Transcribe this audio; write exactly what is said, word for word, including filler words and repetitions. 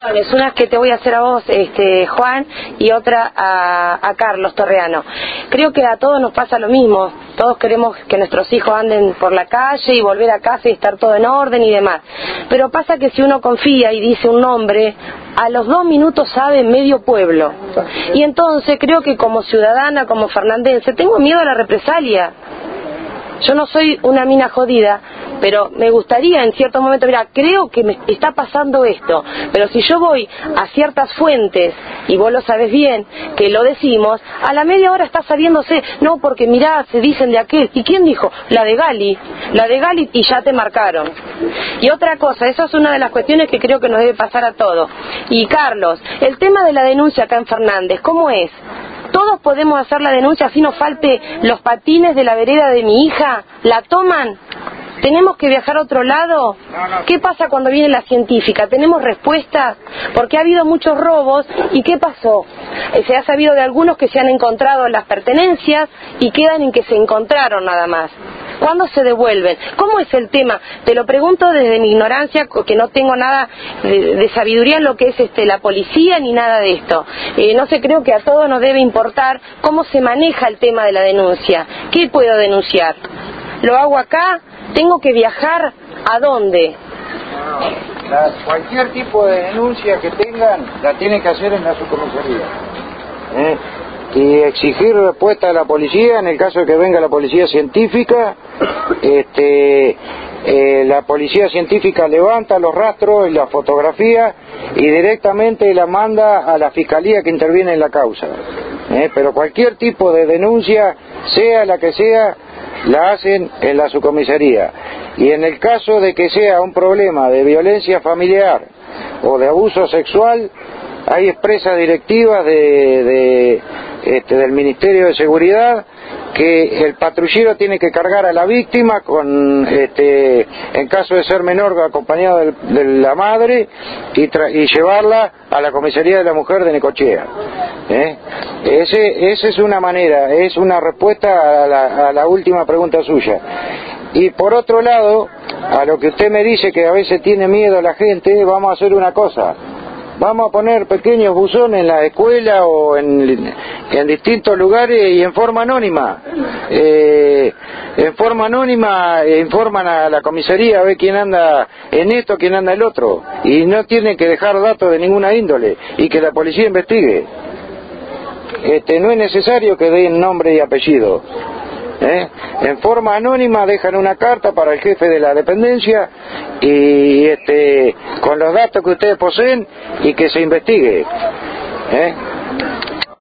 Una que te voy a hacer a vos, este, Juan, y otra a, a Carlos Torreano. Creo que a todos nos pasa lo mismo. Todos queremos que nuestros hijos anden por la calle y volver a casa y estar todo en orden y demás. Pero pasa que si uno confía y dice un nombre, a los dos minutos sabe medio pueblo. Y entonces creo que como ciudadana, como fernandense, tengo miedo a la represalia. Yo no soy una mina jodida, pero me gustaría en cierto momento, mira, creo que me está pasando esto, pero si yo voy a ciertas fuentes, y vos lo sabés bien, que lo decimos, a la media hora está saliéndose, no, porque mirá, se dicen de aquel, ¿y quién dijo? La de Gali, la de Gali, y ya te marcaron. Y otra cosa, eso es una de las cuestiones que creo que nos debe pasar a todos. Y Carlos, el tema de la denuncia acá en Fernández, ¿cómo es? ¿Todos podemos hacer la denuncia así nos falte los patines de la vereda de mi hija? ¿La toman? ¿Tenemos que viajar a otro lado? ¿Qué pasa cuando viene la científica? ¿Tenemos respuesta? Porque ha habido muchos robos. ¿Y qué pasó? Se ha sabido de algunos que se han encontrado las pertenencias y quedan en que se encontraron nada más. ¿Cuándo se devuelven? ¿Cómo es el tema? Te lo pregunto desde mi ignorancia, que no tengo nada de, de sabiduría en lo que es este, la policía ni nada de esto. Eh, no sé, creo que a todos nos debe importar cómo se maneja el tema de la denuncia. ¿Qué puedo denunciar? ¿Lo hago acá? ¿Tengo que viajar? ¿A dónde? La, cualquier tipo de denuncia que tengan, la tienen que hacer en la subcomisaría. ¿Eh? Y exigir respuesta a la policía en el caso de que venga la policía científica. Este, eh, la policía científica levanta los rastros y la fotografía y directamente la manda a la fiscalía que interviene en la causa. ¿Eh? Pero cualquier tipo de denuncia, sea la que sea, la hacen en la subcomisaría. Y en el caso de que sea un problema de violencia familiar o de abuso sexual, hay expresas directivas de, de, este, del Ministerio de Seguridad que el patrullero tiene que cargar a la víctima con, este, en caso de ser menor, acompañado de, de la madre y, tra y llevarla a la comisaría de la mujer de Necochea. ¿Eh? Ese, esa es una manera, es una respuesta a la, a la última pregunta suya. Y por otro lado, a lo que usted me dice que a veces tiene miedo la gente, vamos a hacer una cosa. Vamos a poner pequeños buzones en la escuela o en, en distintos lugares y en forma anónima. Eh, en forma anónima eh, informan a la comisaría a ver quién anda en esto, quién anda el otro. Y no tienen que dejar datos de ninguna índole y que la policía investigue. Este, no es necesario que den nombre y apellido. ¿Eh? En forma anónima dejan una carta para el jefe de la dependencia y este, con los datos que ustedes poseen y que se investigue. ¿Eh?